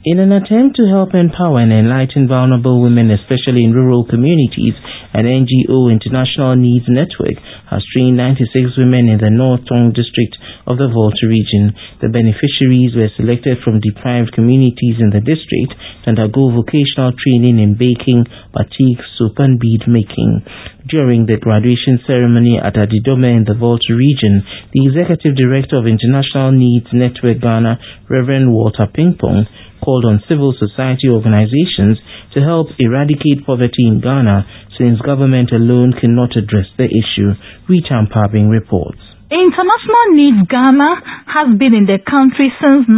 In an attempt to help empower and enlighten vulnerable women, especially in rural communities, an NGO International Needs Network has trained 96 women in the North Tongu district of the Volta region. The beneficiaries were selected from deprived communities in the district to undergo vocational training in baking, batik, soap and bead making. During the graduation ceremony at Adidome in the Volta region, the Executive Director of International Needs Network Ghana, Reverend Walter Pimpong, called on civil society organizations to help eradicate poverty in Ghana since government alone cannot address the issue. Rita Mpabing reports. International Needs Ghana has been in the country since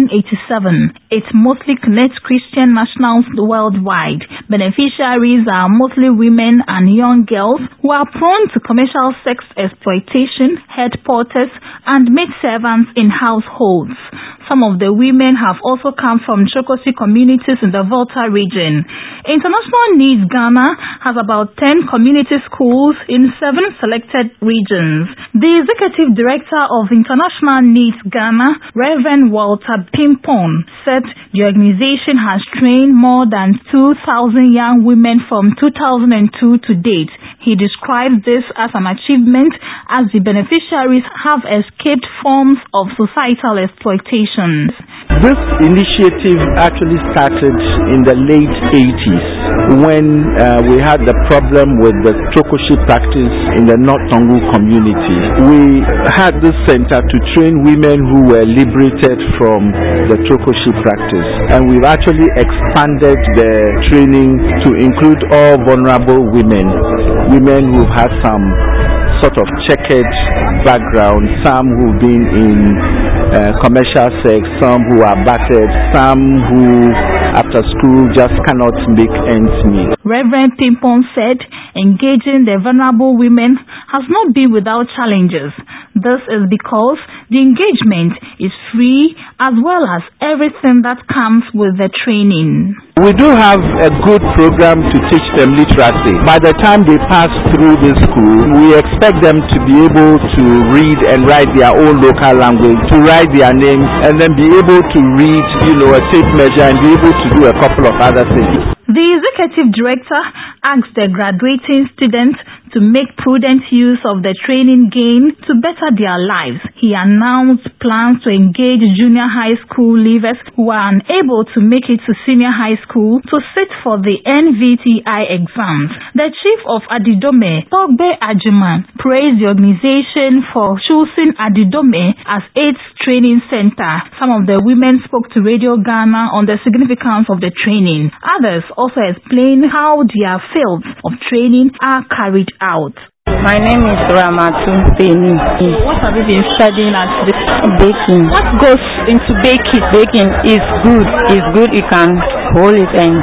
1987. It mostly connects Christian nationals worldwide. Beneficiaries are mostly women and young girls who are prone to commercial sex exploitation, head porters, and maid servants in households. Some of the women have also come from Chokosi communities in the Volta region. International Needs Ghana has about 10 community schools in 7 selected regions. The Executive Director of International Needs Ghana, Reverend Walter Pimpong, said the organization has trained more than 2,000 young women from 2002 to date. He described this as an achievement as the beneficiaries have escaped forms of societal exploitation. This initiative actually started in the late 80s when we had the problem with the Trokoshi practice in the North Tongu community. We had this center to train women who were liberated from the Trokoshi practice, and we've actually expanded the training to include all vulnerable women who've had some sort of checkered background, some who've been in commercial sex, some who are battered, some who after school just cannot make ends meet. Reverend Pimpong said engaging the vulnerable women has not been without challenges. This is because the engagement is free as well as everything that comes with the training. We do have a good program to teach them literacy. By the time they pass through this school, we expect them to be able to read and write their own local language, to write their names, and then be able to read, a tape measure and be able to do a couple of other things. The Executive Director asked the graduating students to make prudent use of the training gained to better their lives. He announced plans to engage junior high school leavers who are unable to make it to senior high school to sit for the NVTI exams. The Chief of Adidome, Pogbe Ajiman, praised the organization for choosing Adidome as its training center. Some of the women spoke to Radio Ghana on the significance of the training. Others also explained how their fields of training are carried out. My name is Ramatu Beni. What have you been studying at this? Baking. What goes into baking? Baking is good. It's good. You can hold it and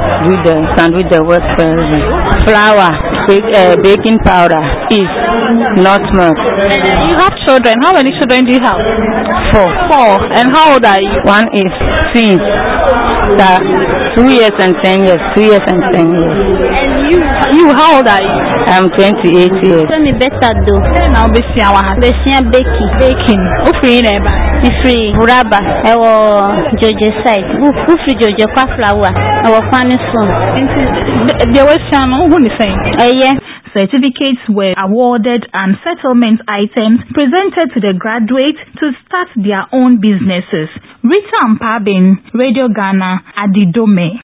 do the work for flour, baking powder, yeast, nutmeg. You have children. How many children do you have? 4. And how old are you? One is twins. 2 years and 10 years. 2 years and 10 years. And you how old are you? I'm 28 years. Me better do. Now be see our baking. Who free never? Free rubber. I will Jojo side. Who free Jojo kwa flour. I will find soon. There was some who is saying. Yeah. Certificates were awarded and settlement items presented to the graduates to start their own businesses. Rita Mpabing, Radio Ghana, Adidome.